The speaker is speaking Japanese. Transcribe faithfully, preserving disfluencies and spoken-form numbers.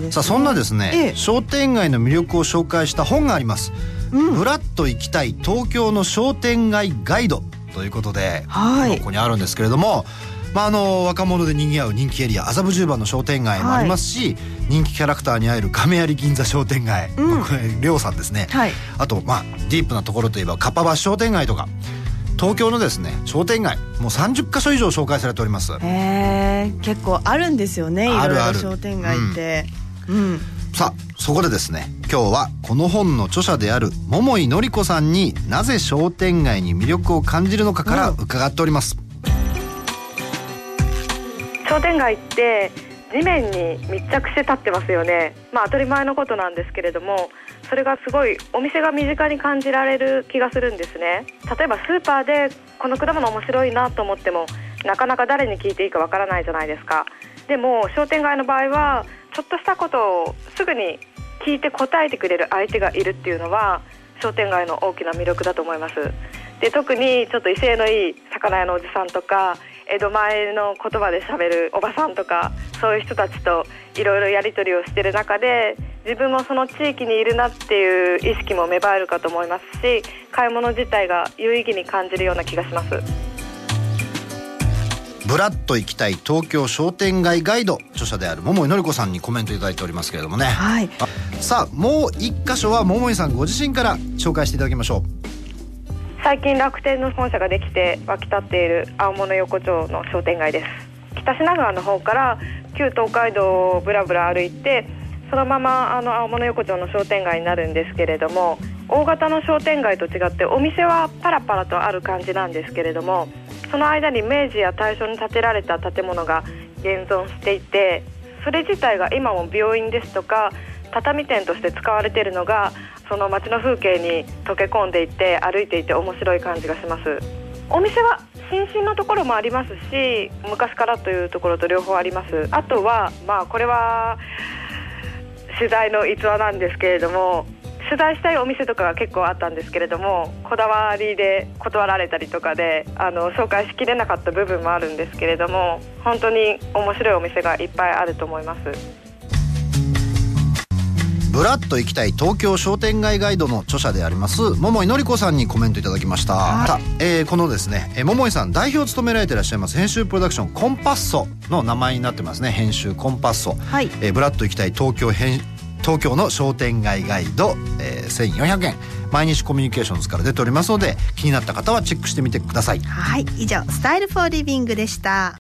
ですね。 さあそんなですね、ええ、商店街の魅力を紹介した本があります、うん、ブラッと行きたい東京の商店街ガイドということで、はい、ここにあるんですけれども、まあ、あの若者で賑わう人気エリア麻布十番の商店街もありますし、はい、人気キャラクターに会える亀有銀座商店街、うん、これりょうさんですね、はい、あとまあディープなところといえばかっぱ橋商店街とか東京のですね商店街もうさんじゅっかしょ以上紹介されております。 へー、結構あるんですよね、いろいろ商店街って、うんうん、 さあそこでですね今日はこの本の著者である桃井のり子さんになぜ商店街に魅力を感じるのかから伺っております、うん、 商店街って地面に密着して立ってますよね。まあ当たり前のことなんですけれども、それがすごいお店が身近に感じられる気がするんですね。例えばスーパーでこの果物面白いなと思ってもなかなか誰に聞いていいかわからないじゃないですか。でも商店街の場合はちょっとしたことをすぐに聞いて答えてくれる相手がいるっていうのは商店街の大きな魅力だと思います。で特にちょっと威勢のいい魚屋のおじさんとか江戸前の言葉で喋るおばさんとかそういう人たちといろいろやり取りをしている中で自分もその地域にいるなっていう意識も芽生えるかと思いますし、買い物自体が有意義に感じるような気がします。 ブラッと行きたい東京商店街ガイド著者である桃井のり子さんにコメントいただいておりますけれどもね、はい、さあもう一箇所は桃井さんご自身から紹介していただきましょう。 最近楽天の本社ができて沸き立っている青物横丁の商店街です。北品川の方から旧東海道をブラブラ歩いてそのままあの青物横丁の商店街になるんですけれども、大型の商店街と違ってお店はパラパラとある感じなんですけれども、その間に明治や大正に建てられた建物が現存していて、それ自体が今も病院ですとか畳店として使われているのがその街の風景に溶け込んでいて歩いていて面白い感じがします。お店は新進のところもありますし昔からというところと両方あります。あとはまあこれは取材の逸話なんですけれども、取材したいお店とかが結構あったんですけれどもこだわりで断られたりとかであの紹介しきれなかった部分もあるんですけれども、本当に面白いお店がいっぱいあると思います。 ブラッと行きたい東京商店街ガイドの著者であります桃井のり子さんにコメントいただきました、はい、えー、このですね、えー、桃井さん代表を務められていらっしゃいます編集プロダクションコンパッソの名前になってますね。編集コンパッソ、はい、えー、ブラッと行きたい東京編東京の商店街ガイド、えー、せんよんひゃくえん毎日コミュニケーションズから出ておりますので気になった方はチェックしてみてください。 はい、以上スタイルフォーリビングでした。